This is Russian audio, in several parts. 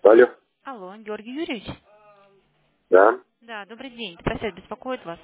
Алло. Алло, Георгий Юрьевич? Да. Да, добрый день. Просят беспокоит вас.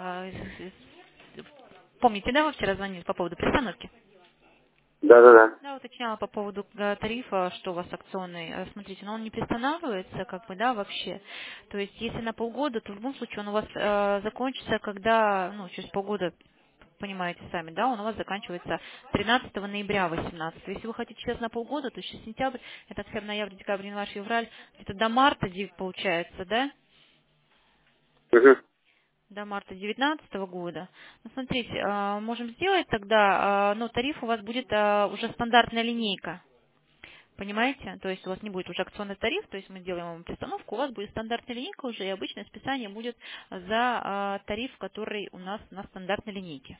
Помните, да, вы вчера звонили по поводу пристановки? Да. Да, уточняла по поводу тарифа, что у вас акционный. Смотрите, но он не приостанавливается, как бы, да, вообще. То есть, если на полгода, то в любом случае он у вас закончится, когда, ну, через полгода, понимаете сами, да, он у вас заканчивается 13 ноября 18. Если вы хотите сейчас на полгода, то сейчас сентябрь, это октябрь, ноябрь, декабрь, январь, февраль, где-то до марта получается, да? Угу. До марта 2019 года. Ну, смотрите, можем сделать тогда, но тариф у вас будет уже стандартная линейка. Понимаете? То есть у вас не будет уже акционный тариф, то есть мы сделаем вам пристановку, у вас будет стандартная линейка уже, и обычное списание будет за тариф, который у нас на стандартной линейке.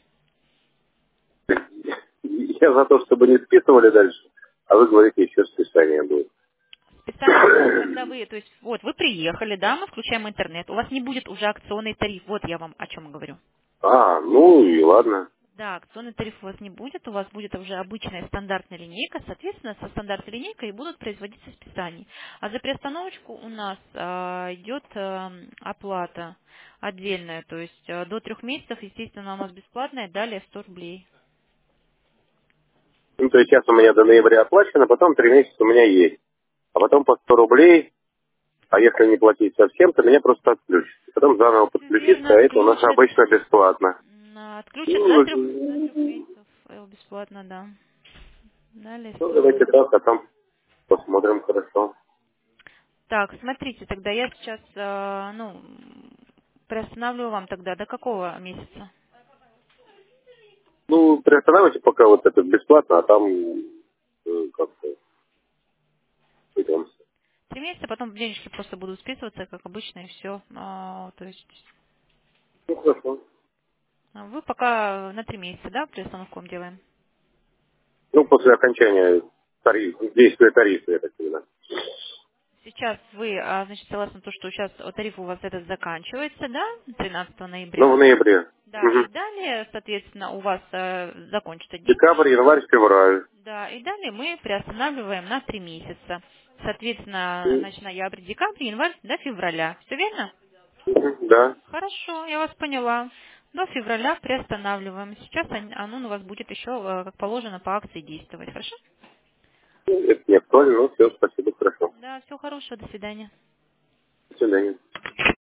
Я за то, чтобы не списывали дальше, а вы говорите, еще списание будет. Списание будет, когда вы, то есть вот вы приехали, да, мы включаем интернет, у вас не будет уже акционный тариф, вот я вам о чем говорю. Ну и ладно. Да, акционный тариф у вас не будет, у вас будет уже обычная стандартная линейка, соответственно, со стандартной линейкой будут производиться списания. А за приостановочку у нас идет оплата отдельная, то есть до 3 месяцев, естественно, у нас бесплатная, далее 100 рублей. Ну, то есть сейчас у меня до ноября оплачено, потом 3 месяца у меня есть. А потом по 100 рублей, а если не платить совсем, то меня просто отключат. Потом заново Все подключиться, верно, а это у нас отключат, обычно бесплатно. отключат до Ну, 3 месяцев, бесплатно, да. Далее 100 давайте рублей. так, а там посмотрим хорошо. Так, смотрите, тогда я сейчас, приостанавливаю вам тогда до какого месяца? Ну, приостанавливайте пока вот это бесплатно, а там как-то пойдем. 3 месяца, потом денежки просто будут списываться, как обычно, и все. То есть Ну, хорошо. вы пока на 3 месяца, да, приостановку вам делаем? Ну, после окончания действия тарифа, я так понимаю. Сейчас вы, значит, согласно то, что сейчас тариф у вас этот заканчивается, да, 13 Ну, в ноября. ноябре. Да, Угу. и далее, соответственно, у вас закончатся Декабрь, действия. январь, февраль. Да, и далее мы приостанавливаем на 3 месяца. Соответственно, значит, ноябрь, декабрь, январь до февраля. Все верно? Мгм. Да. Хорошо, я вас поняла. До февраля приостанавливаем. Сейчас оно у вас будет еще, как положено, по акции действовать. Хорошо? Это не актуально, ну все, спасибо, хорошо. Да, всего хорошего, до свидания. До свидания.